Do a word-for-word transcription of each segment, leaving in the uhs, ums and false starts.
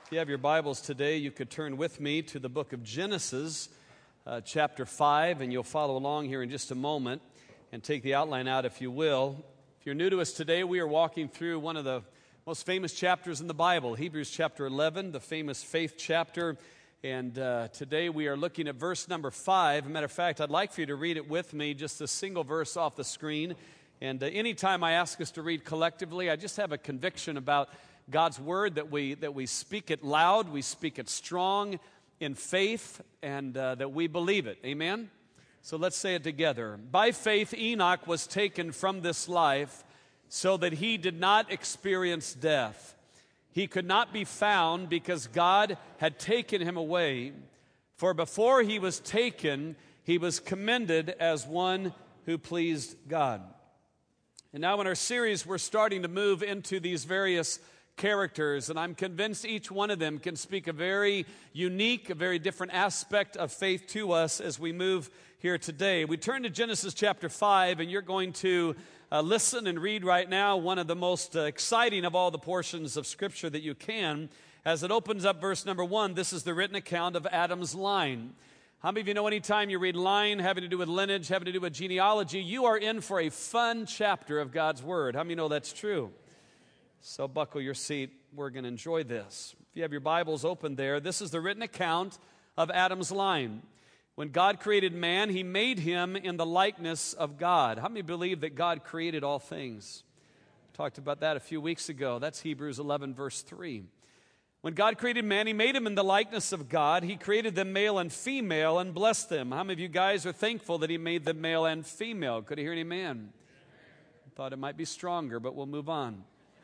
If you have your Bibles today, you could turn with me to the book of Genesis, uh, chapter five, and you'll follow along here in just a moment and take the outline out if you will. If you're new to us today, we are walking through one of the most famous chapters in the Bible, Hebrews chapter eleven, the famous faith chapter. And uh, today we are looking at verse number five. As a matter of fact, I'd like for you to read it with me, just a single verse off the screen. And uh, anytime I ask us to read collectively, I just have a conviction about God's word, that we that we speak it loud, we speak it strong in faith, and uh, that we believe it. Amen? So let's say it together. By faith, Enoch was taken from this life so that he did not experience death. He could not be found because God had taken him away. For before he was taken, he was commended as one who pleased God. And now in our series, we're starting to move into these various characters, and I'm convinced each one of them can speak a very unique, a very different aspect of faith to us as we move here today. We turn to Genesis chapter five, and you're going to uh, listen and read right now one of the most uh, exciting of all the portions of Scripture that you can. As it opens up verse number one, this is the written account of Adam's line. How many of you know anytime you read line having to do with lineage, having to do with genealogy, you are in for a fun chapter of God's Word? How many know that's true? So buckle your seat. We're going to enjoy this. If you have your Bibles open there, this is the written account of Adam's line. When God created man, he made him in the likeness of God. How many believe that God created all things? We talked about that a few weeks ago. That's Hebrews eleven, verse three. When God created man, he made him in the likeness of God. He created them male and female and blessed them. How many of you guys are thankful that he made them male and female? Could I hear an amen? Thought it might be stronger, but we'll move on.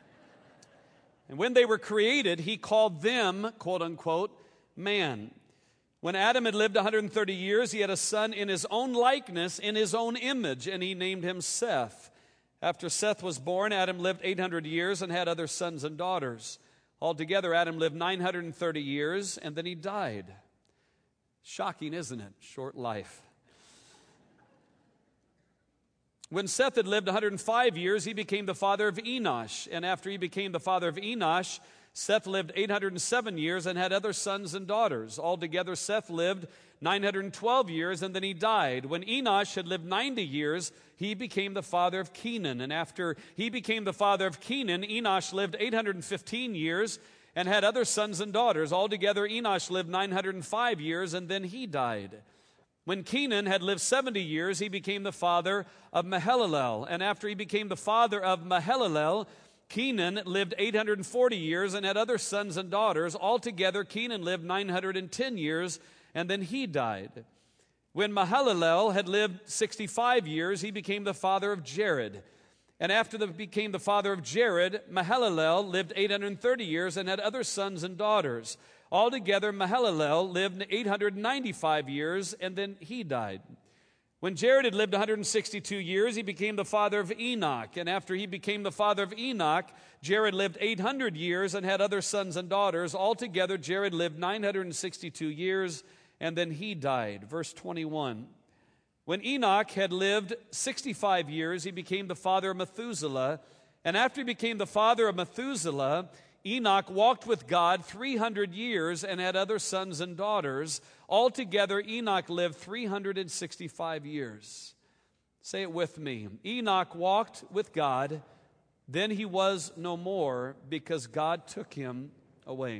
And when they were created, he called them, quote unquote, man. When Adam had lived one hundred thirty years, he had a son in his own likeness, in his own image, and he named him Seth. After Seth was born, Adam lived eight hundred years and had other sons and daughters. Altogether, Adam lived nine hundred thirty years, and then he died. Shocking, isn't it? Short life. When Seth had lived one hundred five years, he became the father of Enosh. And after he became the father of Enosh, Seth lived eight hundred seven years and had other sons and daughters. Altogether, Seth lived nine hundred twelve years, and then he died. When Enosh had lived ninety years, he became the father of Kenan. And after he became the father of Kenan, Enosh lived eight hundred fifteen years and had other sons and daughters. Altogether, Enosh lived nine hundred five years, and then he died. When Kenan had lived seventy years, he became the father of Mahalalel. And after he became the father of Mahalalel, Kenan lived eight hundred forty years and had other sons and daughters. Altogether, Kenan lived nine hundred ten years, and then he died. When Mahalalel had lived sixty-five years, he became the father of Jared. And after he became the father of Jared, Mahalalel lived eight hundred thirty years and had other sons and daughters. Altogether, Mahalalel lived eight hundred ninety-five years, and then he died. When Jared had lived one hundred sixty-two years, he became the father of Enoch. And after he became the father of Enoch, Jared lived eight hundred years and had other sons and daughters. Altogether, Jared lived nine hundred sixty-two years, and then he died. Verse twenty-one. When Enoch had lived sixty-five years, he became the father of Methuselah. And after he became the father of Methuselah, Enoch walked with God three hundred years and had other sons and daughters. Altogether, Enoch lived three hundred sixty-five years. Say it with me. Enoch walked with God, then he was no more because God took him away.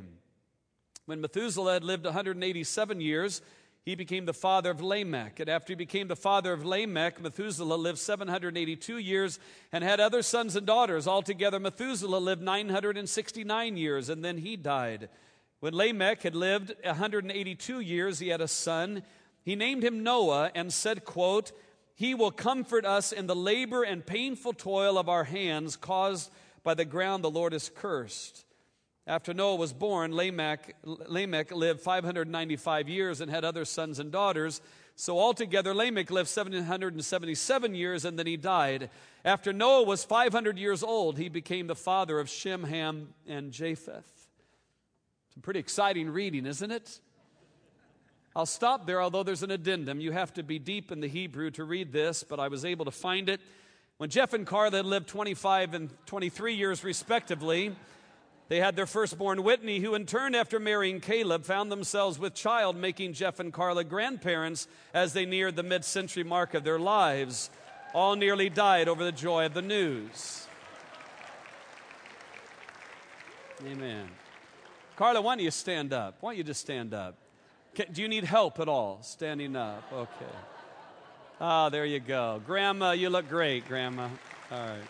When Methuselah had lived one hundred eighty-seven years, he became the father of Lamech. And after he became the father of Lamech, Methuselah lived seven hundred eighty-two years and had other sons and daughters. Altogether, Methuselah lived nine hundred sixty-nine years, and then he died. When Lamech had lived one hundred eighty-two years, he had a son. He named him Noah and said, quote, he will comfort us in the labor and painful toil of our hands caused by the ground the Lord has cursed. After Noah was born, Lamech, Lamech lived five hundred ninety-five years and had other sons and daughters. So altogether, Lamech lived seven hundred seventy-seven years, and then he died. After Noah was five hundred years old, he became the father of Shem, Ham, and Japheth. Some pretty exciting reading, isn't it? I'll stop there, although there's an addendum. You have to be deep in the Hebrew to read this, but I was able to find it. When Jeff and Carla lived twenty-five and twenty-three years respectively, They had their firstborn Whitney, who in turn, after marrying Caleb, found themselves with child, making Jeff and Carla grandparents as they neared the mid-century mark of their lives. All nearly died over the joy of the news. Amen. Carla, why don't you stand up? Why don't you just stand up? Can, do you need help at all standing up? Okay. Ah, there you go. Grandma, you look great, Grandma. All right.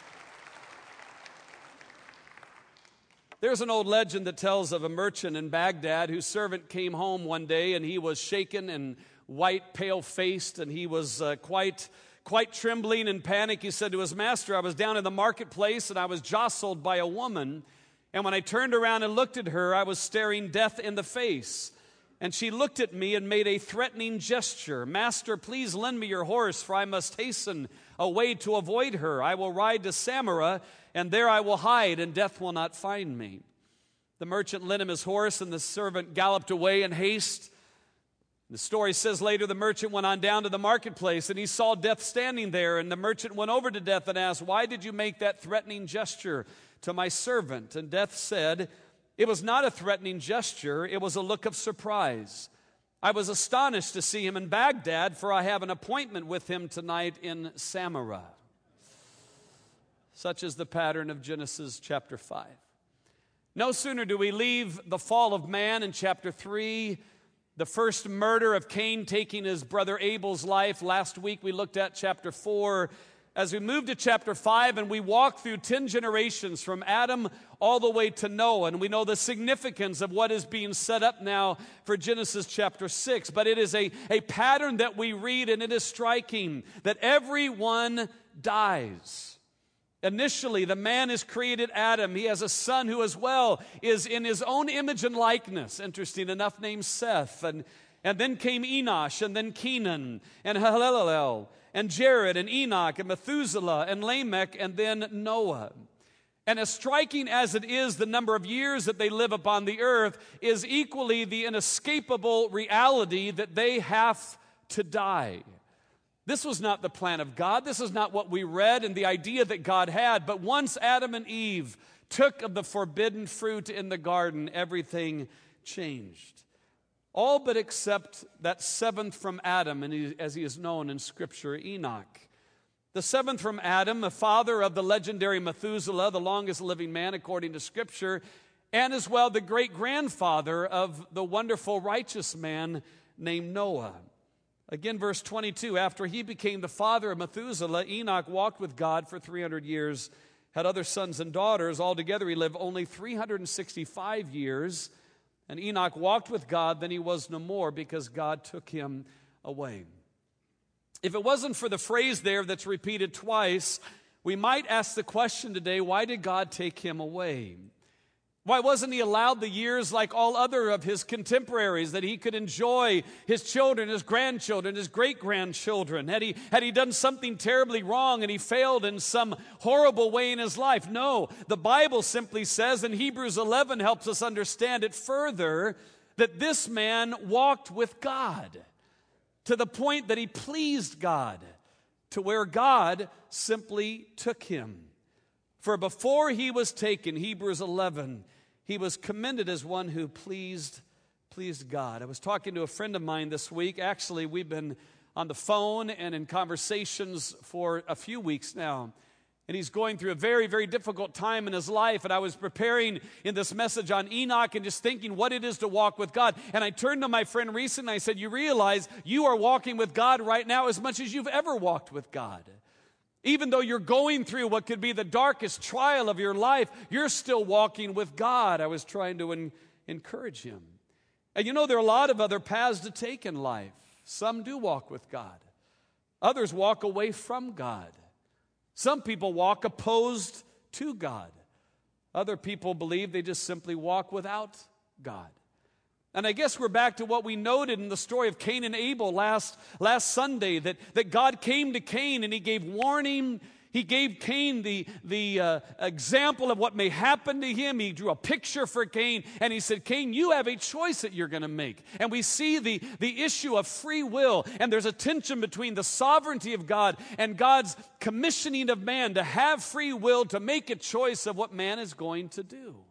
There's an old legend that tells of a merchant in Baghdad whose servant came home one day, and he was shaken and white, pale-faced, and he was uh, quite, quite trembling in panic. He said to his master, "I was down in the marketplace, and I was jostled by a woman, and when I turned around and looked at her, I was staring death in the face. And she looked at me and made a threatening gesture. 'Master, please lend me your horse, for I must hasten away to avoid her. I will ride to Samarra, and there I will hide, and death will not find me.' The merchant lent him his horse, and the servant galloped away in haste. The story says later the merchant went on down to the marketplace, and he saw Death standing there. And the merchant went over to Death and asked, 'Why did you make that threatening gesture to my servant?' And Death said, 'It was not a threatening gesture, it was a look of surprise. I was astonished to see him in Baghdad, for I have an appointment with him tonight in Samarra.'" Such is the pattern of Genesis chapter five. No sooner do we leave the fall of man in chapter three, the first murder of Cain taking his brother Abel's life. Last week we looked at chapter four. As we move to chapter five and we walk through ten generations from Adam all the way to Noah, and we know the significance of what is being set up now for Genesis chapter six. But it is a, a pattern that we read, and it is striking that everyone dies. Initially, the man is created Adam. He has a son who as well is in his own image and likeness, interesting enough, named Seth. And, and then came Enosh, and then Kenan, and Mahalalel, and Jared, and Enoch, and Methuselah, and Lamech, and then Noah. And as striking as it is, the number of years that they live upon the earth is equally the inescapable reality that they have to die. This was not the plan of God. This is not what we read and the idea that God had. But once Adam and Eve took of the forbidden fruit in the garden, everything changed. All but except that seventh from Adam, and he, as he is known in Scripture, Enoch. The seventh from Adam, the father of the legendary Methuselah, the longest living man according to Scripture, and as well the great-grandfather of the wonderful righteous man named Noah. Again, verse twenty-two, after he became the father of Methuselah, Enoch walked with God for three hundred years, had other sons and daughters. Altogether, he lived only three hundred sixty-five years. And Enoch walked with God, then he was no more because God took him away. If it wasn't for the phrase there that's repeated twice, we might ask the question today, why did God take him away? Why wasn't he allowed the years like all other of his contemporaries, that he could enjoy his children, his grandchildren, his great-grandchildren? Had he, had he done something terribly wrong and he failed in some horrible way in his life? No, the Bible simply says, and Hebrews eleven helps us understand it further, that this man walked with God to the point that he pleased God, to where God simply took him. For before he was taken, Hebrews eleven, he was commended as one who pleased, pleased God. I was talking to a friend of mine this week. Actually, we've been on the phone and in conversations for a few weeks now. And he's going through a very, very difficult time in his life. And I was preparing in this message on Enoch and just thinking what it is to walk with God. And I turned to my friend recently and I said, you realize you are walking with God right now as much as you've ever walked with God. Even though you're going through what could be the darkest trial of your life, you're still walking with God. I was trying to en- encourage him. And you know, there are a lot of other paths to take in life. Some do walk with God. Others walk away from God. Some people walk opposed to God. Other people believe they just simply walk without God. And I guess we're back to what we noted in the story of Cain and Abel last, last Sunday, that, that God came to Cain and he gave warning. He gave Cain the, the uh, example of what may happen to him. He drew a picture for Cain, and he said, Cain, you have a choice that you're going to make. And we see the, the issue of free will, and there's a tension between the sovereignty of God and God's commissioning of man to have free will to make a choice of what man is going to do.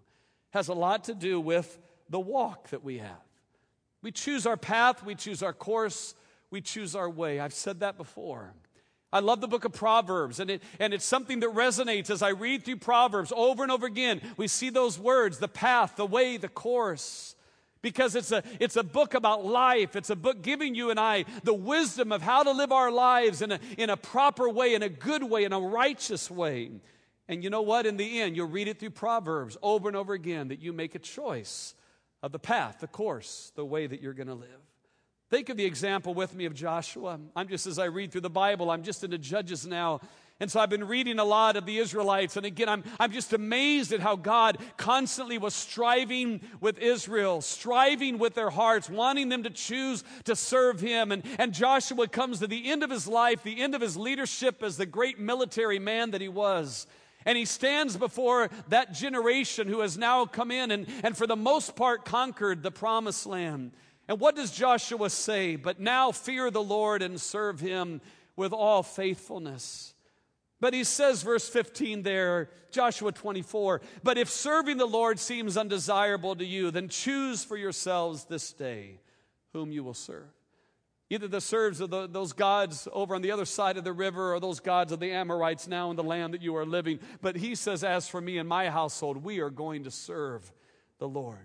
has a lot to do with the walk that we have. We choose our path, we choose our course, we choose our way. I've said that before. I love the book of Proverbs, and, it, and it's something that resonates as I read through Proverbs over and over again. We see those words, the path, the way, the course, because it's a, it's a book about life. It's a book giving you and I the wisdom of how to live our lives in a, in a proper way, in a good way, in a righteous way. And you know what? In the end, you'll read it through Proverbs over and over again that you make a choice of the path, the course, the way that you're going to live. Think of the example with me of Joshua. I'm just, as I read through the Bible, I'm just into Judges now. And so I've been reading a lot of the Israelites. And again, I'm, I'm just amazed at how God constantly was striving with Israel, striving with their hearts, wanting them to choose to serve Him. And, and Joshua comes to the end of his life, the end of his leadership as the great military man that he was. And he stands before that generation who has now come in and, and for the most part conquered the promised land. And what does Joshua say? But now fear the Lord and serve Him with all faithfulness. But he says, verse fifteen there, Joshua twenty-four, but if serving the Lord seems undesirable to you, then choose for yourselves this day whom you will serve. Either the serves of the, those gods over on the other side of the river or those gods of the Amorites now in the land that you are living. But he says, as for me and my household, we are going to serve the Lord.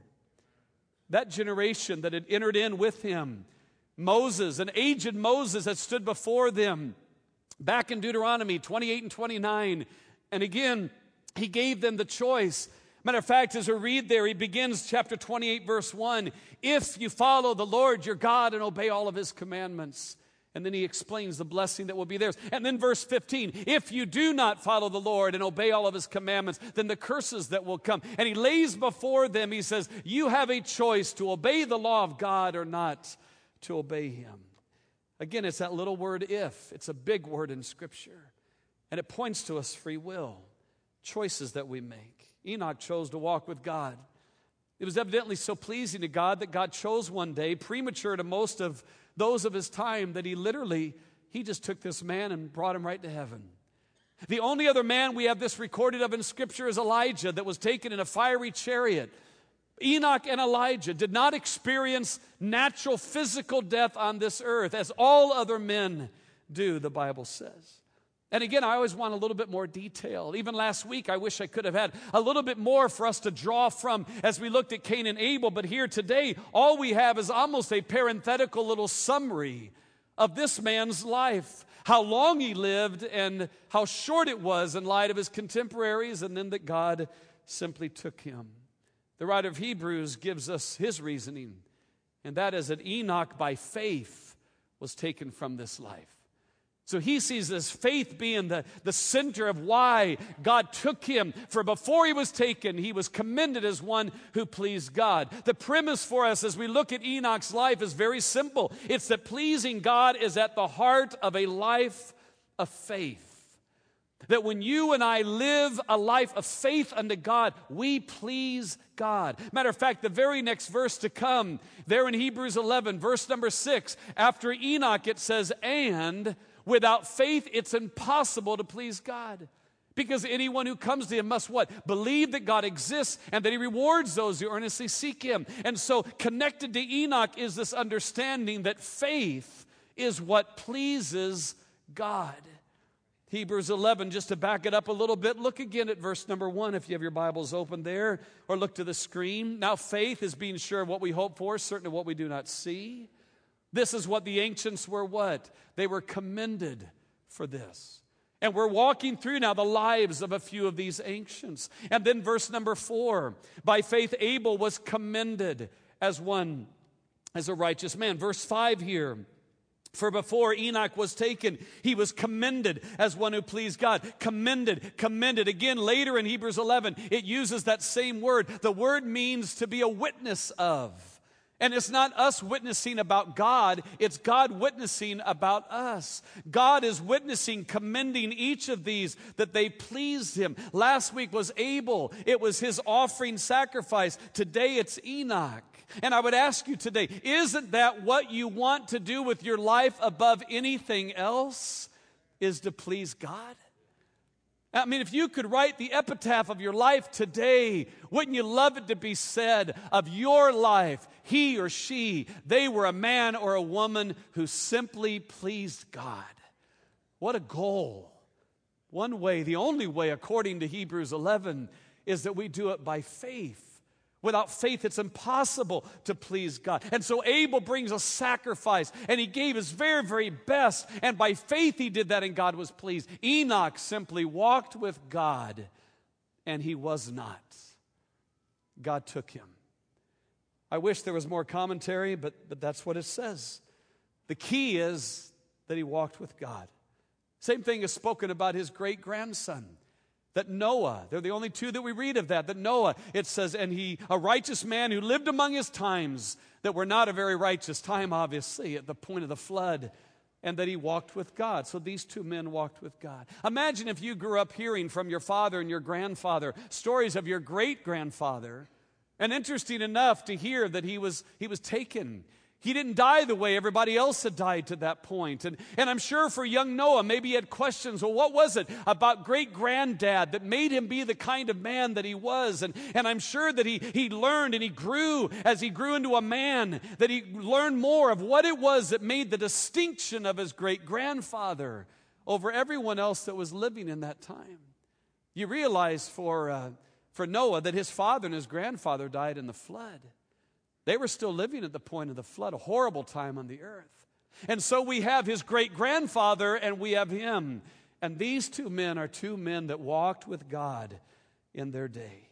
That generation that had entered in with him, Moses, an aged Moses that stood before them, back in Deuteronomy twenty-eight and twenty-nine. And again, he gave them the choice. Matter of fact, as we read there, he begins chapter twenty-eight, verse one. If you follow the Lord your God and obey all of His commandments. And then he explains the blessing that will be theirs. And then verse fifteen, if you do not follow the Lord and obey all of His commandments, then the curses that will come. And he lays before them, he says, you have a choice to obey the law of God or not to obey Him. Again, it's that little word if. It's a big word in Scripture. And it points to us free will, choices that we make. Enoch chose to walk with God. It was evidently so pleasing to God that God chose one day, premature to most of those of his time, that he literally, he just took this man and brought him right to heaven. The only other man we have this recorded of in Scripture is Elijah, that was taken in a fiery chariot. Enoch and Elijah did not experience natural physical death on this earth, as all other men do, the Bible says. And again, I always want a little bit more detail. Even last week, I wish I could have had a little bit more for us to draw from as we looked at Cain and Abel. But here today, all we have is almost a parenthetical little summary of this man's life. How long he lived and how short it was in light of his contemporaries, and then that God simply took him. The writer of Hebrews gives us his reasoning, and that is that Enoch by faith was taken from this life. So he sees this faith being the, the center of why God took him. For before he was taken, he was commended as one who pleased God. The premise for us as we look at Enoch's life is very simple. It's that pleasing God is at the heart of a life of faith. That when you and I live a life of faith unto God, we please God. Matter of fact, the very next verse to come, there in Hebrews eleven, verse number six, after Enoch it says, and without faith it's impossible to please God. Because anyone who comes to Him must what? Believe that God exists and that He rewards those who earnestly seek Him. And so connected to Enoch is this understanding that faith is what pleases God. Hebrews eleven, just to back it up a little bit, look again at verse number one if you have your Bibles open there, or look to the screen. Now faith is being sure of what we hope for, certain of what we do not see. This is what the ancients were what? They were commended for this. And we're walking through now the lives of a few of these ancients. And then verse number four, by faith Abel was commended as one, as a righteous man. Verse five here, for before Enoch was taken, he was commended as one who pleased God. Commended, commended. Again, later in Hebrews eleven, it uses that same word. The word means to be a witness of. And it's not us witnessing about God, it's God witnessing about us. God is witnessing, commending each of these that they pleased Him. Last week was Abel. It was his offering sacrifice. Today it's Enoch. And I would ask you today, isn't that what you want to do with your life above anything else? Is to please God? I mean, if you could write the epitaph of your life today, wouldn't you love it to be said of your life, he or she, they were a man or a woman who simply pleased God. What a goal. One way, the only way, according to Hebrews eleven, is that we do it by faith. Without faith, it's impossible to please God. And so Abel brings a sacrifice, and he gave his very, very best. And by faith, he did that, and God was pleased. Enoch simply walked with God, and he was not. God took him. I wish there was more commentary, but, but that's what it says. The key is that he walked with God. Same thing is spoken about his great-grandson. That Noah, they're the only two that we read of that, that Noah, it says, and he, a righteous man who lived among his times, that were not a very righteous time, obviously, at the point of the flood, and that he walked with God. So these two men walked with God. Imagine if you grew up hearing from your father and your grandfather stories of your great-grandfather, and interesting enough to hear that he was, he was taken. He didn't die the way everybody else had died to that point. And, and I'm sure for young Noah, maybe he had questions. Well, what was it about great-granddad that made him be the kind of man that he was? And, and I'm sure that he, he learned and he grew as he grew into a man, that he learned more of what it was that made the distinction of his great-grandfather over everyone else that was living in that time. You realize for, uh, for Noah that his father and his grandfather died in the flood. They were still living at the point of the flood, a horrible time on the earth. And so we have his great-grandfather and we have him. And these two men are two men that walked with God in their day.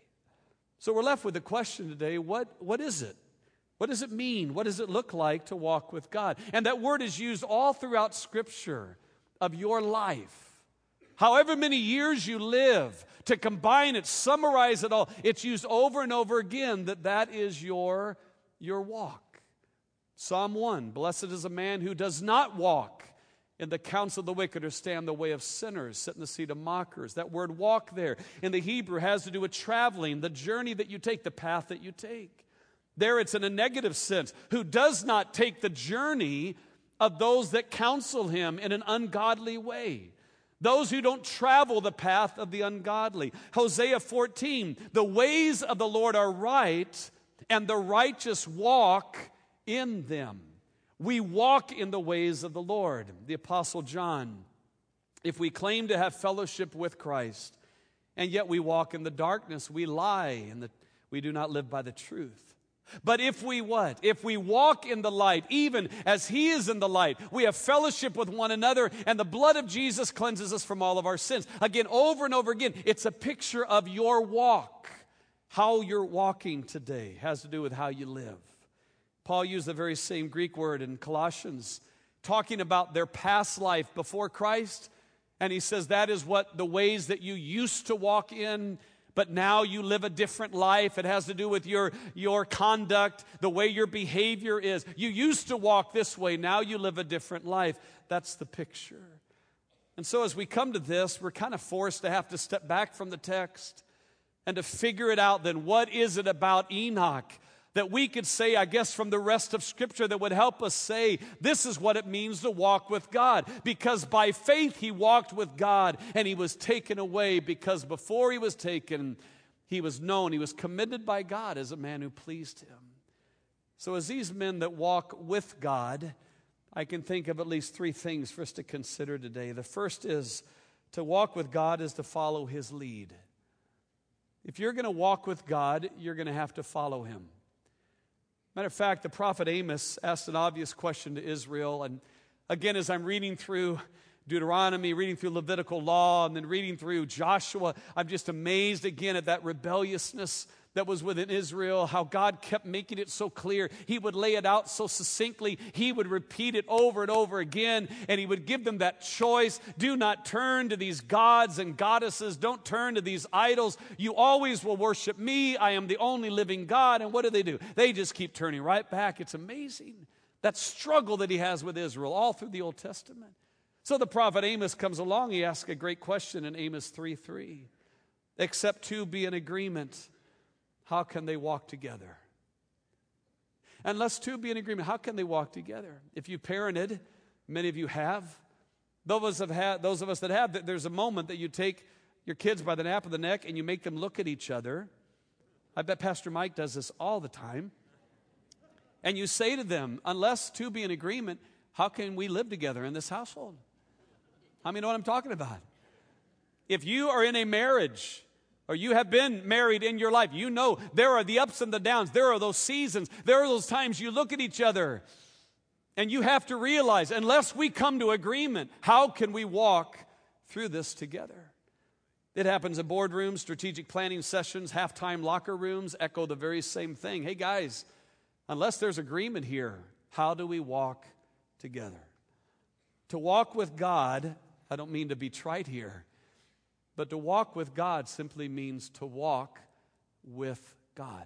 So we're left with the question today, what, what is it? What does it mean? What does it look like to walk with God? And that word is used all throughout Scripture of your life. However many years you live, to combine it, summarize it all, it's used over and over again that that is your your walk. Psalm one, blessed is a man who does not walk in the counsel of the wicked or stand the way of sinners, sit in the seat of mockers. That word walk there in the Hebrew has to do with traveling, the journey that you take, the path that you take. There it's in a negative sense, who does not take the journey of those that counsel him in an ungodly way. Those who don't travel the path of the ungodly. Hosea fourteen, the ways of the Lord are right, and the righteous walk in them. We walk in the ways of the Lord. The Apostle John, if we claim to have fellowship with Christ, and yet we walk in the darkness, we lie, and we do not live by the truth. But if we what? If we walk in the light, even as he is in the light, we have fellowship with one another, and the blood of Jesus cleanses us from all of our sins. Again, over and over again, it's a picture of your walk. How you're walking today has to do with how you live. Paul used the very same Greek word in Colossians, talking about their past life before Christ. And he says that is what the ways that you used to walk in, but now you live a different life. It has to do with your, your conduct, the way your behavior is. You used to walk this way, now you live a different life. That's the picture. And so as we come to this, we're kind of forced to have to step back from the text and to figure it out. Then what is it about Enoch that we could say, I guess, from the rest of Scripture that would help us say, this is what it means to walk with God. Because by faith he walked with God and he was taken away, because before he was taken, he was known, he was commended by God as a man who pleased him. So as these men that walk with God, I can think of at least three things for us to consider today. The first is, to walk with God is to follow his lead. If you're going to walk with God, you're going to have to follow him. Matter of fact, the prophet Amos asked an obvious question to Israel. And again, as I'm reading through Deuteronomy, reading through Levitical law, and then reading through Joshua, I'm just amazed again at that rebelliousness that was within Israel, how God kept making it so clear. He would lay it out so succinctly. He would repeat it over and over again, and he would give them that choice. Do not turn to these gods and goddesses. Don't turn to these idols. You always will worship me. I am the only living God. And what do they do? They just keep turning right back. It's amazing, that struggle that he has with Israel all through the Old Testament. So the prophet Amos comes along. He asks a great question in Amos three three. Except two be in agreement, how can they walk together? Unless two be in agreement, how can they walk together? If you parented, many of you have. Those of, have, those of us that have, there's a moment that you take your kids by the nape of the neck and you make them look at each other. I bet Pastor Mike does this all the time. And you say to them, unless two be in agreement, how can we live together in this household? How many know what I'm talking about? If you are in a marriage, or you have been married in your life, you know there are the ups and the downs. There are those seasons. There are those times you look at each other and you have to realize, unless we come to agreement, how can we walk through this together? It happens in boardrooms, strategic planning sessions, halftime locker rooms echo the very same thing. Hey guys, unless there's agreement here, how do we walk together? To walk with God, I don't mean to be trite here, but to walk with God simply means to walk with God.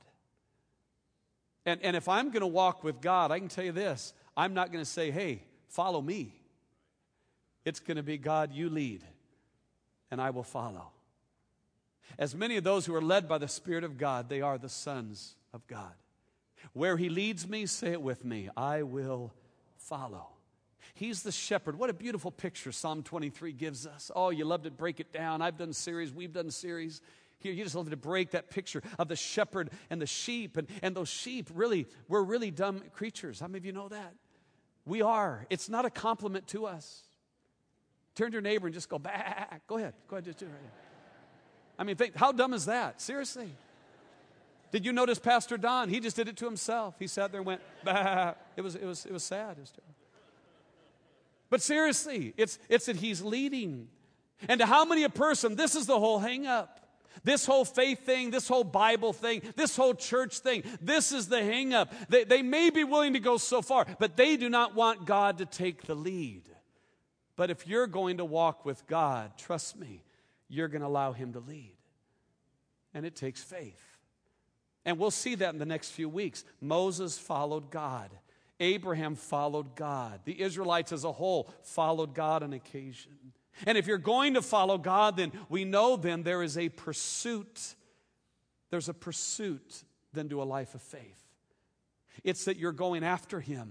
And, and if I'm going to walk with God, I can tell you this, I'm not going to say, hey, follow me. It's going to be, God, you lead, and I will follow. As many of those who are led by the Spirit of God, they are the sons of God. Where He leads me, say it with me, I will follow. He's the shepherd. What a beautiful picture Psalm twenty-three gives us. Oh, you love to break it down. I've done series. We've done series. Here, you just love to break that picture of the shepherd and the sheep. And, and those sheep, really, we're really dumb creatures. How many of you know that? We are. It's not a compliment to us. Turn to your neighbor and just go, bah. Go ahead. Go ahead. Just do it right now. I mean, think, how dumb is that? Seriously. Did you notice Pastor Don? He just did it to himself. He sat there and went, bah. It was, it was, it was sad. It was terrible. But seriously, it's, it's that He's leading. And to how many a person, this is the whole hang up. This whole faith thing, this whole Bible thing, this whole church thing, this is the hang up. They, they may be willing to go so far, but they do not want God to take the lead. But if you're going to walk with God, trust me, you're going to allow Him to lead. And it takes faith. And we'll see that in the next few weeks. Moses followed God. Abraham followed God. The Israelites as a whole followed God on occasion. And if you're going to follow God, then we know then there is a pursuit. There's a pursuit then to a life of faith. It's that you're going after Him.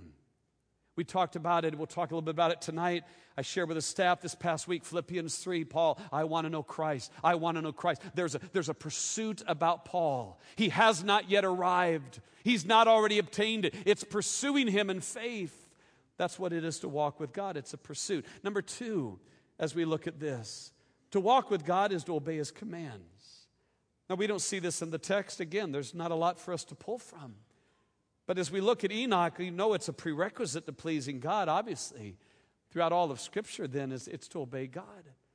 We talked about it. We'll talk a little bit about it tonight. I shared with the staff this past week, Philippians three, Paul, I want to know Christ. I want to know Christ. There's a, there's a pursuit about Paul. He has not yet arrived. He's not already obtained it. It's pursuing Him in faith. That's what it is to walk with God. It's a pursuit. Number two, as we look at this, to walk with God is to obey His commands. Now, we don't see this in the text. Again, there's not a lot for us to pull from. But as we look at Enoch, you know it's a prerequisite to pleasing God, obviously. Throughout all of Scripture, then, is it's to obey God,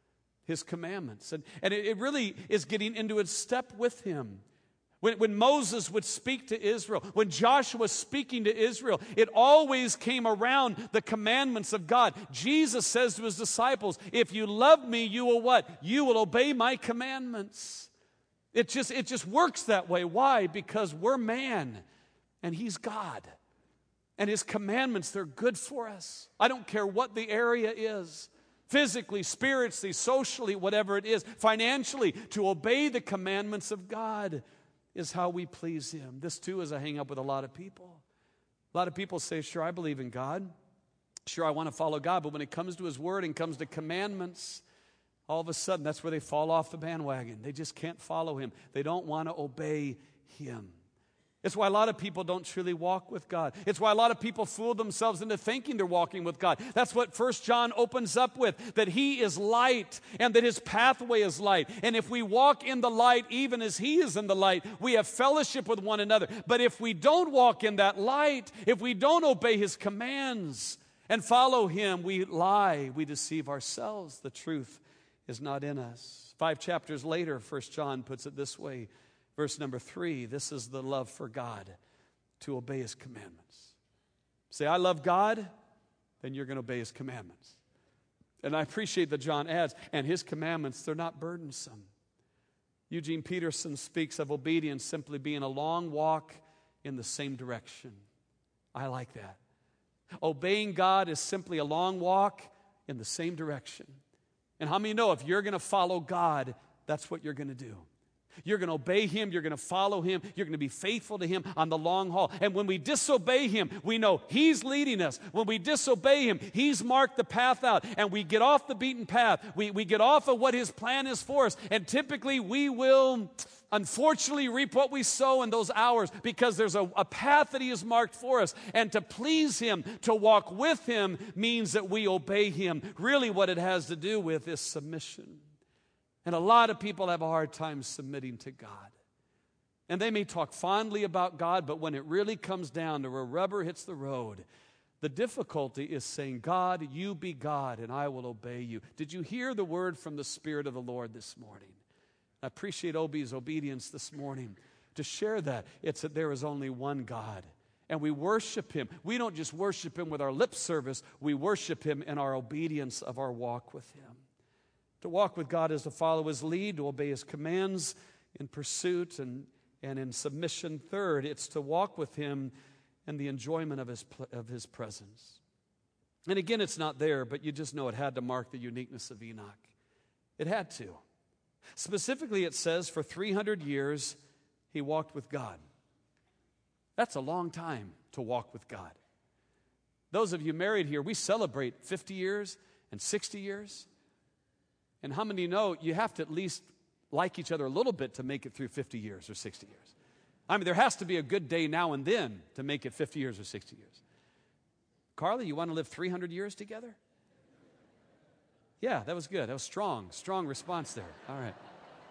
His commandments. And, and it, it really is getting into a step with Him. When, when Moses would speak to Israel, when Joshua was speaking to Israel, it always came around the commandments of God. Jesus says to His disciples, if you love me, you will what? You will obey my commandments. It just, it just works that way. Why? Because we're man. And He's God. And His commandments, they're good for us. I don't care what the area is. Physically, spiritually, socially, whatever it is. Financially, to obey the commandments of God is how we please Him. This too is a hang up with a lot of people. A lot of people say, sure, I believe in God. Sure, I want to follow God. But when it comes to His Word and comes to commandments, all of a sudden, that's where they fall off the bandwagon. They just can't follow Him. They don't want to obey Him. It's why a lot of people don't truly walk with God. It's why a lot of people fool themselves into thinking they're walking with God. That's what First John opens up with, that He is light and that His pathway is light. And if we walk in the light even as He is in the light, we have fellowship with one another. But if we don't walk in that light, if we don't obey His commands and follow Him, we lie, we deceive ourselves. The truth is not in us. Five chapters later, First John puts it this way. Verse number three, this is the love for God, to obey His commandments. Say, I love God, then you're going to obey His commandments. And I appreciate that John adds, and His commandments, they're not burdensome. Eugene Peterson speaks of obedience simply being a long walk in the same direction. I like that. Obeying God is simply a long walk in the same direction. And how many know if you're going to follow God, that's what you're going to do? You're going to obey him. You're going to follow him. You're going to be faithful to him on the long haul. And when we disobey him, we know he's leading us. When we disobey him, he's marked the path out. And we get off the beaten path. We, we get off of what his plan is for us. And typically we will, unfortunately, reap what we sow in those hours, because there's a, a path that he has marked for us. And to please him, to walk with him, means that we obey him. Really what it has to do with is submission. And a lot of people have a hard time submitting to God. And they may talk fondly about God, but when it really comes down to where rubber hits the road, the difficulty is saying, God, you be God, and I will obey you. Did you hear the word from the Spirit of the Lord this morning? I appreciate Obi's obedience this morning to share that. It's that there is only one God, and we worship him. We don't just worship him with our lip service. We worship him in our obedience of our walk with him. To walk with God is to follow his lead, to obey his commands in pursuit and, and in submission. Third, it's to walk with him in the enjoyment of his, of his presence. And again, it's not there, but you just know it had to mark the uniqueness of Enoch. It had to. Specifically, it says for three hundred years, he walked with God. That's a long time to walk with God. Those of you married here, we celebrate fifty years and sixty years. And how many know you have to at least like each other a little bit to make it through fifty years or sixty years? I mean, there has to be a good day now and then to make it fifty years or sixty years. Carly, you want to live three hundred years together? Yeah, that was good. That was strong. Strong response there. All right.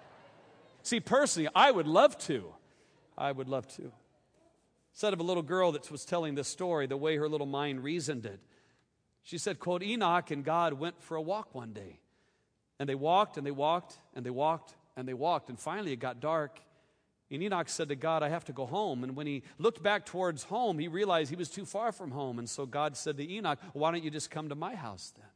See, personally, I would love to. I would love to. Said of a little girl that was telling this story, the way her little mind reasoned it. She said, quote, Enoch and God went for a walk one day. And they walked, and they walked, and they walked, and they walked. And finally it got dark. And Enoch said to God, I have to go home. And when he looked back towards home, he realized he was too far from home. And so God said to Enoch, why don't you just come to my house then?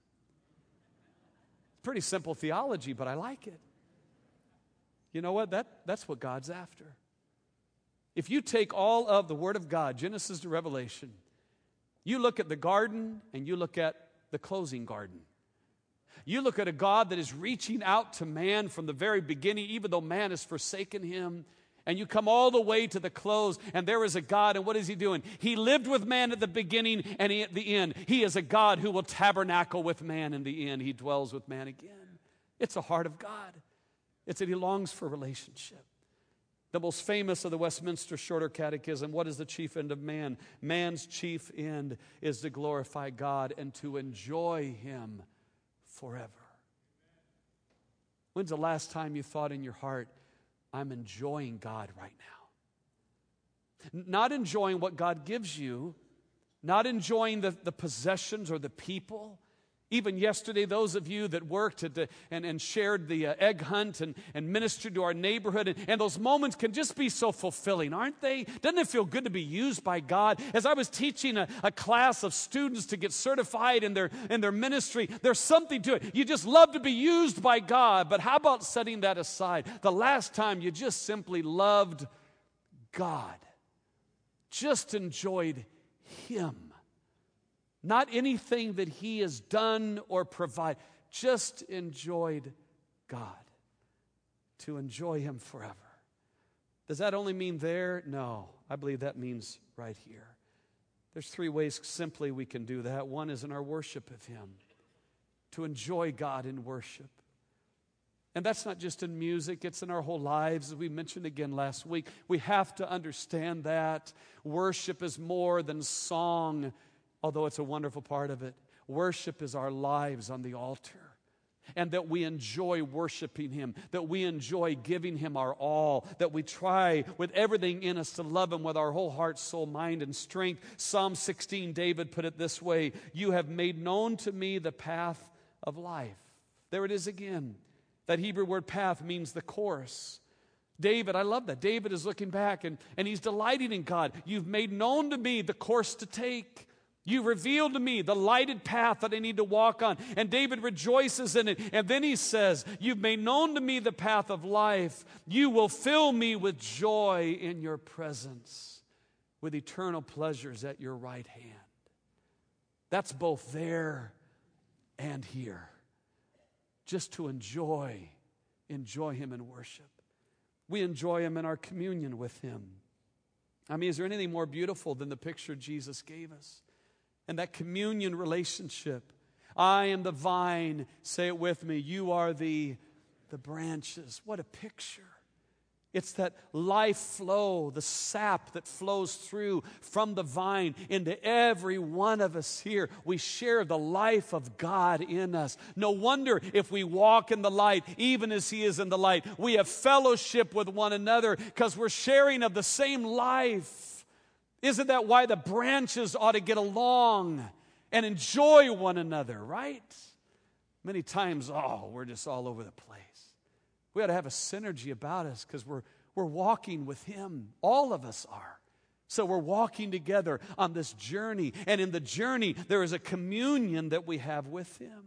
Pretty simple theology, but I like it. You know what? That, that's what God's after. If you take all of the Word of God, Genesis to Revelation, you look at the garden and you look at the closing garden. You look at a God that is reaching out to man from the very beginning, even though man has forsaken him. And you come all the way to the close, and there is a God, and what is he doing? He lived with man at the beginning and he, at the end. He is a God who will tabernacle with man in the end. He dwells with man again. It's the heart of God. It's that he longs for relationship. The most famous of the Westminster Shorter Catechism, what is the chief end of man? Man's chief end is to glorify God and to enjoy him forever. When's the last time you thought in your heart, I'm enjoying God right now? Not enjoying what God gives you, not enjoying the, the possessions or the people. Even yesterday, those of you that worked at the, and, and shared the uh, egg hunt and, and ministered to our neighborhood, and, and those moments can just be so fulfilling, aren't they? Doesn't it feel good to be used by God? As I was teaching a, a class of students to get certified in their, in their ministry, there's something to it. You just love to be used by God, but how about setting that aside? The last time you just simply loved God, just enjoyed Him. Not anything that He has done or provided. Just enjoyed God. To enjoy Him forever. Does that only mean there? No. I believe that means right here. There's three ways simply we can do that. One is in our worship of Him. To enjoy God in worship. And that's not just in music, it's in our whole lives. As we mentioned again last week, we have to understand that worship is more than song, although it's a wonderful part of it. Worship is our lives on the altar. And that we enjoy worshiping Him. That we enjoy giving Him our all. That we try with everything in us to love Him with our whole heart, soul, mind, and strength. Psalm sixteen, David put it this way. You have made known to me the path of life. There it is again. That Hebrew word path means the course. David, I love that. David is looking back and, and he's delighting in God. You've made known to me the course to take. You revealed to me the lighted path that I need to walk on. And David rejoices in it. And then he says, you've made known to me the path of life. You will fill me with joy in your presence, with eternal pleasures at your right hand. That's both there and here. Just to enjoy, enjoy Him in worship. We enjoy him in our communion with him. I mean, is there anything more beautiful than the picture Jesus gave us? And that communion relationship. I am the vine, say it with me, you are the, the branches. What a picture. It's that life flow, the sap that flows through from the vine into every one of us here. We share the life of God in us. No wonder if we walk in the light, even as he is in the light, we have fellowship with one another because we're sharing of the same life. Isn't that why the branches ought to get along and enjoy one another, right? Many times, oh, we're just all over the place. We ought to have a synergy about us because we're, we're walking with him. All of us are. So we're walking together on this journey. And in the journey, there is a communion that we have with him.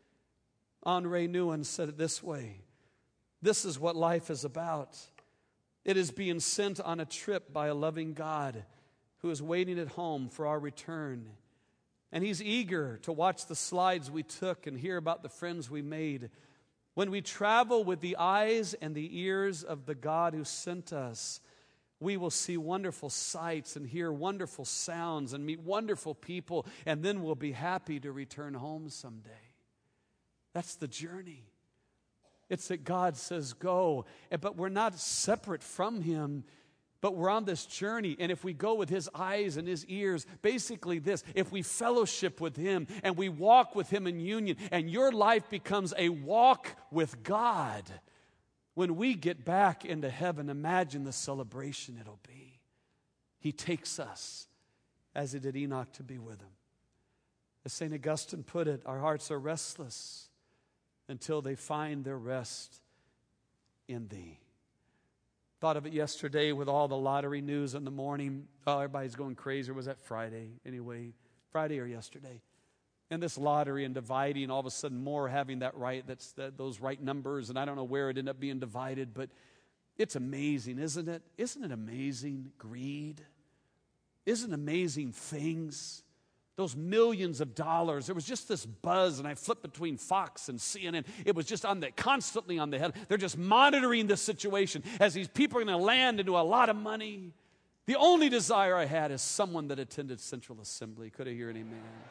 Henri Nouwen said it this way. This is what life is about. It is being sent on a trip by a loving God who is waiting at home for our return. And he's eager to watch the slides we took and hear about the friends we made. When we travel with the eyes and the ears of the God who sent us, we will see wonderful sights and hear wonderful sounds and meet wonderful people, and then we'll be happy to return home someday. That's the journey. It's that God says go, but we're not separate from him. But we're on this journey, and if we go with his eyes and his ears, basically this, if we fellowship with him and we walk with him in union, and your life becomes a walk with God, when we get back into heaven, imagine the celebration it'll be. He takes us, as he did Enoch, to be with him. As Saint Augustine put it, our hearts are restless until they find their rest in thee. Thought of it yesterday with all the lottery news in the morning. Oh, everybody's going crazy. Or was that Friday? Anyway, Friday or yesterday. And this lottery and dividing, all of a sudden more having that right, that's that, those right numbers. And I don't know where it ended up being divided, but it's amazing, isn't it? Isn't it amazing? Greed. Isn't it amazing things? Those millions of dollars. There was just this buzz, and I flipped between Fox and C N N. It was just on the constantly on the head. They're just monitoring this situation as these people are going to land into a lot of money. The only desire I had is someone that attended Central Assembly. Could I hear an amen?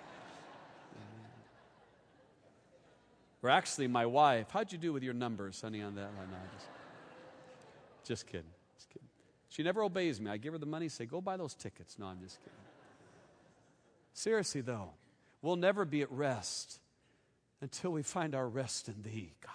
Amen. Or actually, my wife. How'd you do with your numbers, honey, on that one? No, just, just kidding. Just kidding. She never obeys me. I give her the money, say, go buy those tickets. No, I'm just kidding. Seriously, though, we'll never be at rest until we find our rest in thee, God.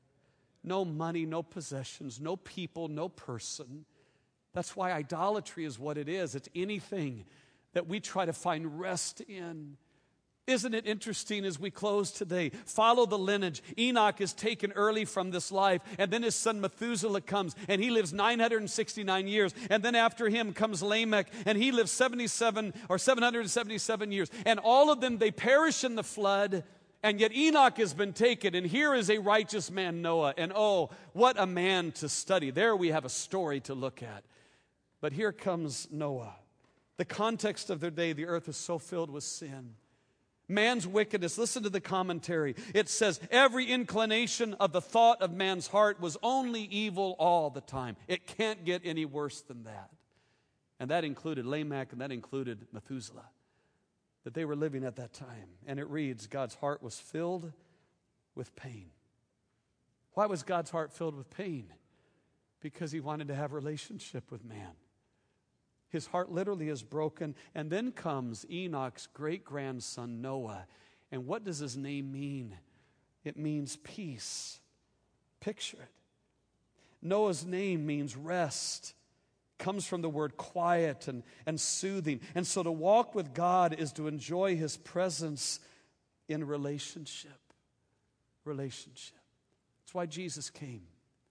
No money, no possessions, no people, no person. That's why idolatry is what it is. It's anything that we try to find rest in. Isn't it interesting as we close today? Follow the lineage. Enoch is taken early from this life, and then his son Methuselah comes, and he lives nine hundred sixty-nine years. And then after him comes Lamech, and he lives seventy-seven or seven hundred seventy-seven years. And all of them, they perish in the flood, and yet Enoch has been taken, and here is a righteous man, Noah. And oh, what a man to study. There we have a story to look at. But here comes Noah. The context of their day, the earth is so filled with sin. Man's wickedness, listen to the commentary. It says, every inclination of the thought of man's heart was only evil all the time. It can't get any worse than that. And that included Lamech, and that included Methuselah, that they were living at that time. And it reads, God's heart was filled with pain. Why was God's heart filled with pain? Because he wanted to have a relationship with man. His heart literally is broken. And then comes Enoch's great-grandson, Noah. And what does his name mean? It means peace. Picture it. Noah's name means rest. Comes from the word quiet and, and soothing. And so to walk with God is to enjoy his presence in relationship. Relationship. That's why Jesus came.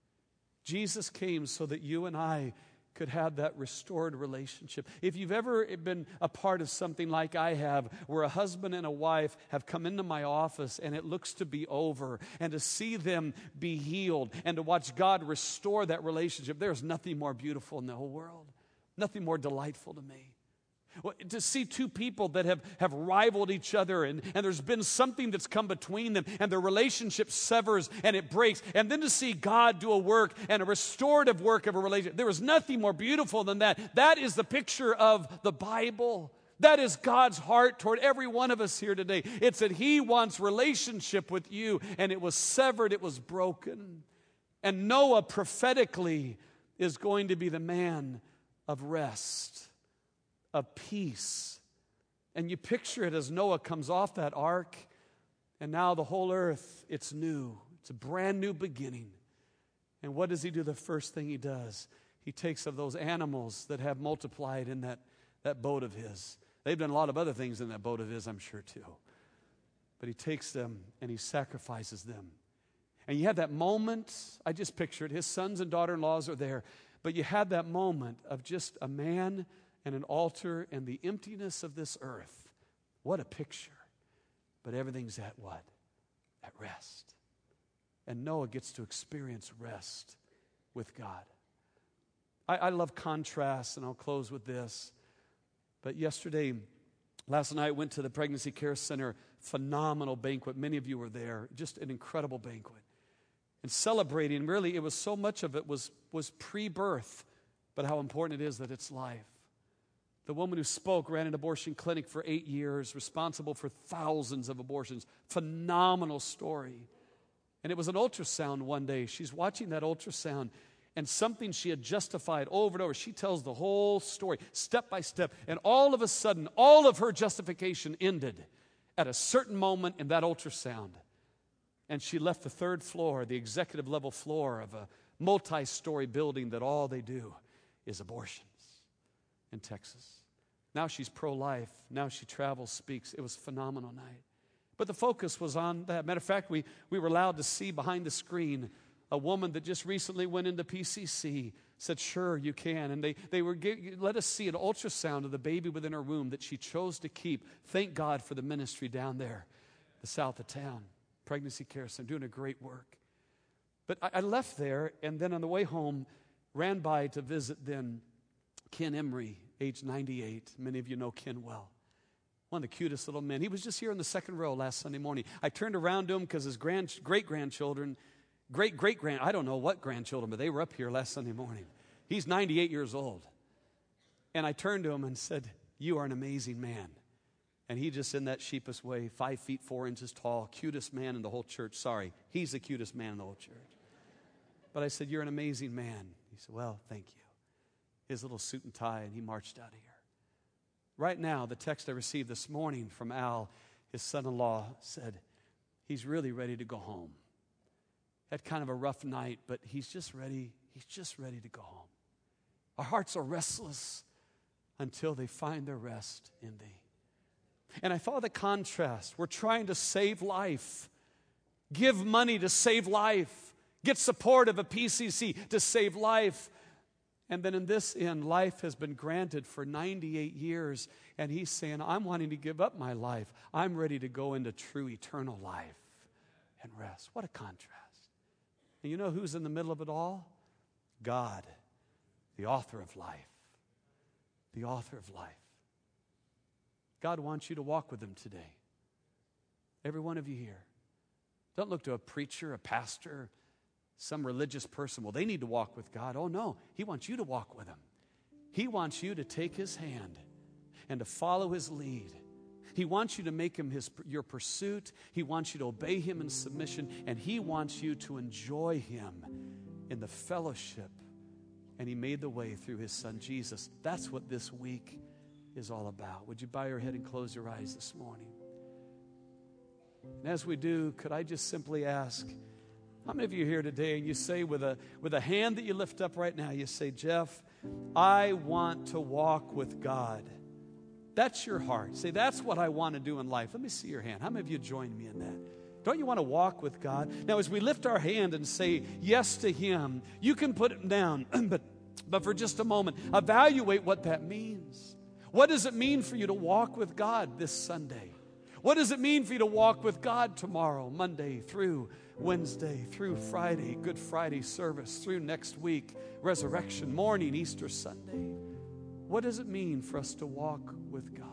Jesus came so that you and I could have that restored relationship. If you've ever been a part of something like I have, where a husband and a wife have come into my office and it looks to be over, and to see them be healed and to watch God restore that relationship, there's nothing more beautiful in the whole world, nothing more delightful to me. Well, to see two people that have, have rivaled each other and, and there's been something that's come between them and their relationship severs and it breaks. And then to see God do a work and a restorative work of a relationship. There is nothing more beautiful than that. That is the picture of the Bible. That is God's heart toward every one of us here today. It's that He wants relationship with you, and it was severed, it was broken. And Noah prophetically is going to be the man of rest, of peace. And you picture it as Noah comes off that ark, and now the whole earth, it's new. It's a brand new beginning. And what does he do? The first thing he does, he takes of those animals that have multiplied in that, that boat of his. They've done a lot of other things in that boat of his, I'm sure, too. But he takes them and he sacrifices them. And you had that moment, I just pictured, his sons and daughter-in-laws are there, but you had that moment of just a man and an altar and the emptiness of this earth. What a picture. But everything's at what? At rest. And Noah gets to experience rest with God. I, I love contrasts, and I'll close with this. But yesterday, last night, went to the Pregnancy Care Center. Phenomenal banquet. Many of you were there. Just an incredible banquet. And celebrating, really, it was so much of it was, was pre-birth, but how important it is that it's life. The woman who spoke ran an abortion clinic for eight years, responsible for thousands of abortions. Phenomenal story. And it was an ultrasound one day. She's watching that ultrasound, and something she had justified over and over. She tells the whole story, step by step. And all of a sudden, all of her justification ended at a certain moment in that ultrasound. And she left the third floor, the executive level floor of a multi-story building that all they do is abortions in Texas. Now she's pro-life. Now she travels, speaks. It was a phenomenal night. But the focus was on that. Matter of fact, we, we were allowed to see behind the screen a woman that just recently went into P C C, said, sure, you can. And they, they were let us see an ultrasound of the baby within her womb that she chose to keep. Thank God for the ministry down there, the south of town. Pregnancy Care Center, doing a great work. But I, I left there, and then on the way home, ran by to visit then Ken Emery, age ninety-eight. Many of you know Ken well. One of the cutest little men. He was just here in the second row last Sunday morning. I turned around to him because his grand, great-grandchildren, great-great-grand, I don't know what grandchildren, but they were up here last Sunday morning. He's ninety-eight years old. And I turned to him and said, you are an amazing man. And he just in that sheepish way, five feet, four inches tall, cutest man in the whole church. Sorry, he's the cutest man in the whole church. But I said, you're an amazing man. He said, well, thank you. His little suit and tie, and he marched out of here. Right now, the text I received this morning from Al, his son-in-law, said he's really ready to go home. Had kind of a rough night, but he's just ready. He's just ready to go home. Our hearts are restless until they find their rest in Thee. And I thought the contrast. We're trying to save life, give money to save life, get support of a P C C to save life. And then in this end, life has been granted for ninety-eight years. And he's saying, I'm wanting to give up my life. I'm ready to go into true eternal life and rest. What a contrast. And you know who's in the middle of it all? God, the author of life. The author of life. God wants you to walk with Him today. Every one of you here. Don't look to a preacher, a pastor, some religious person. Well, they need to walk with God. Oh, no. He wants you to walk with Him. He wants you to take His hand and to follow His lead. He wants you to make Him his, your pursuit. He wants you to obey Him in submission. And He wants you to enjoy Him in the fellowship. And He made the way through His Son, Jesus. That's what this week is all about. Would you bow your head and close your eyes this morning? And as we do, could I just simply ask, how many of you are here today and you say with a, with a hand that you lift up right now, you say, Jeff, I want to walk with God. That's your heart. Say, that's what I want to do in life. Let me see your hand. How many of you join me in that? Don't you want to walk with God? Now, as we lift our hand and say yes to Him, you can put it down, but, but for just a moment, evaluate what that means. What does it mean for you to walk with God this Sunday? What does it mean for you to walk with God tomorrow, Monday through Wednesday, through Friday, Good Friday service, through next week, resurrection morning, Easter Sunday? What does it mean for us to walk with God?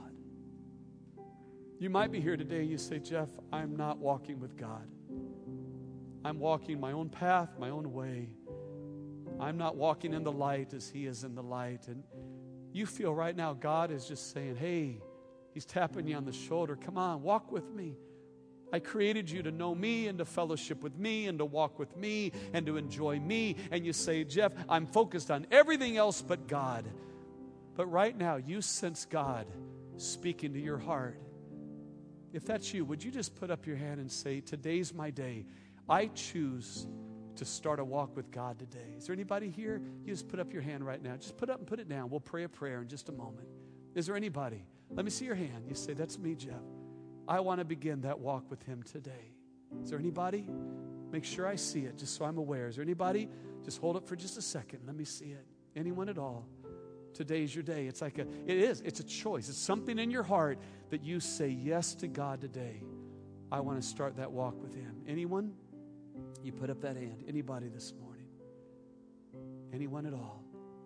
You might be here today, you say, Jeff, I'm not walking with God. I'm walking my own path, my own way. I'm not walking in the light as He is in the light. And you feel right now God is just saying, hey, He's tapping you on the shoulder. Come on, walk with me. I created you to know me and to fellowship with me and to walk with me and to enjoy me. And you say, Jeff, I'm focused on everything else but God. But right now, you sense God speaking to your heart. If that's you, would you just put up your hand and say, today's my day. I choose to start a walk with God today. Is there anybody here? You just put up your hand right now. Just put up and put it down. We'll pray a prayer in just a moment. Is there anybody? Let me see your hand. You say, that's me, Jeff. I want to begin that walk with Him today. Is there anybody? Make sure I see it just so I'm aware. Is there anybody? Just hold it for just a second. Let me see it. Anyone at all? Today's your day. It's like a, it is, it's a choice. It's something in your heart that you say yes to God today. I want to start that walk with Him. Anyone? You put up that hand. Anybody this morning? Anyone at all?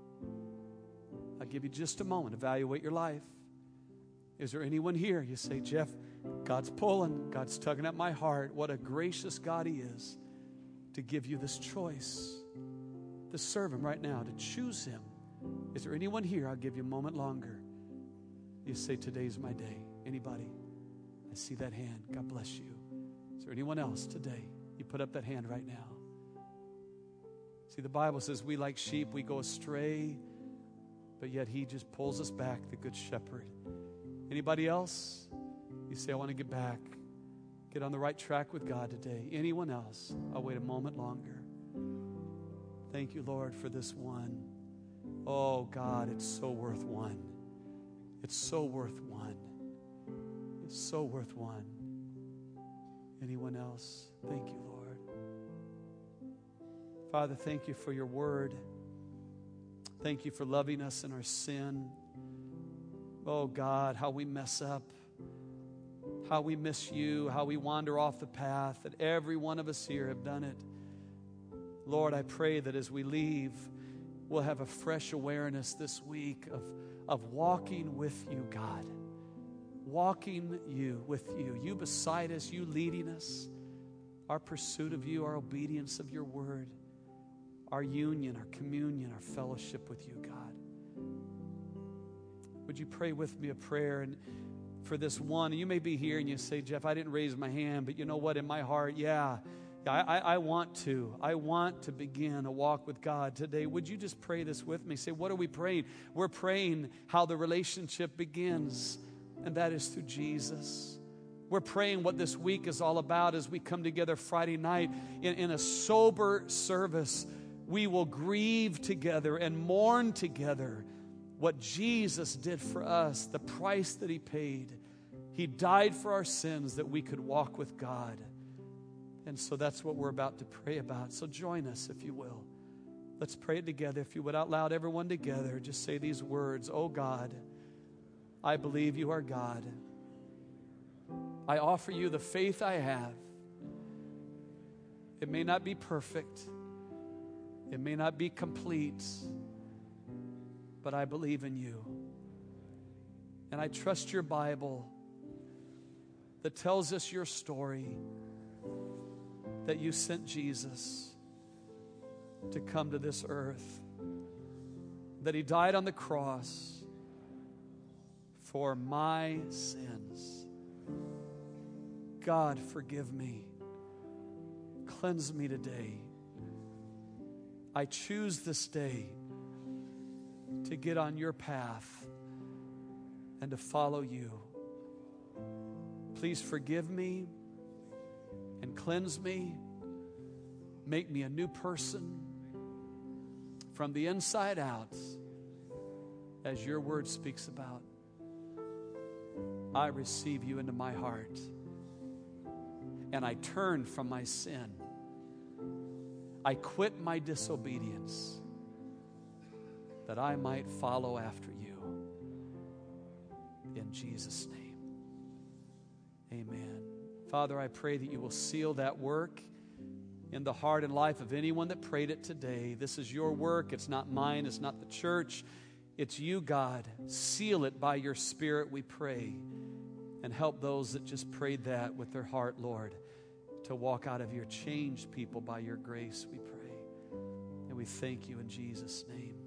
I'll give you just a moment. Evaluate your life. Is there anyone here? You say, Jeff, God's pulling. God's tugging at my heart. What a gracious God He is to give you this choice, to serve Him right now, to choose Him. Is there anyone here? I'll give you a moment longer. You say, today's my day. Anybody? I see that hand. God bless you. Is there anyone else today? You put up that hand right now. See, the Bible says we like sheep, we go astray, but yet He just pulls us back, the Good Shepherd. Anybody else? You say, I want to get back. Get on the right track with God today. Anyone else? I'll wait a moment longer. Thank you, Lord, for this one. Oh, God, it's so worth one. It's so worth one. It's so worth one. Anyone else? Thank you, Lord. Father, thank you for your word. Thank you for loving us in our sin. Oh, God, how we mess up, how we miss you, how we wander off the path, that every one of us here have done it. Lord, I pray that as we leave, we'll have a fresh awareness this week of, of walking with you, God. Walking you with you. You beside us, you leading us. Our pursuit of you, our obedience of your word, our union, our communion, our fellowship with you, God. Would you pray with me a prayer and for this one? You may be here and you say, Jeff, I didn't raise my hand, but you know what? In my heart, yeah, I, I, I want to. I want to begin a walk with God today. Would you just pray this with me? Say, what are we praying? We're praying how the relationship begins, and that is through Jesus. We're praying what this week is all about as we come together Friday night in, in a sober service. We will grieve together and mourn together what Jesus did for us, the price that He paid. He died for our sins that we could walk with God. And so that's what we're about to pray about. So join us, if you will. Let's pray it together. If you would, out loud, everyone together, just say these words. Oh God, I believe you are God. I offer you the faith I have. It may not be perfect. It may not be complete. But I believe in you. And I trust your Bible that tells us your story, that you sent Jesus to come to this earth, that He died on the cross for my sins. God, forgive me. Cleanse me today. I choose this day to get on your path and to follow you. Please forgive me and cleanse me. Make me a new person from the inside out, as your word speaks about. I receive you into my heart, and I turn from my sin. I quit my disobedience, that I might follow after you. In Jesus' name, amen. Father, I pray that you will seal that work in the heart and life of anyone that prayed it today. This is your work. It's not mine. It's not the church. It's you, God. Seal it by your Spirit, we pray. And help those that just prayed that with their heart, Lord, to walk out of here changed people by your grace, we pray. And we thank you in Jesus' name.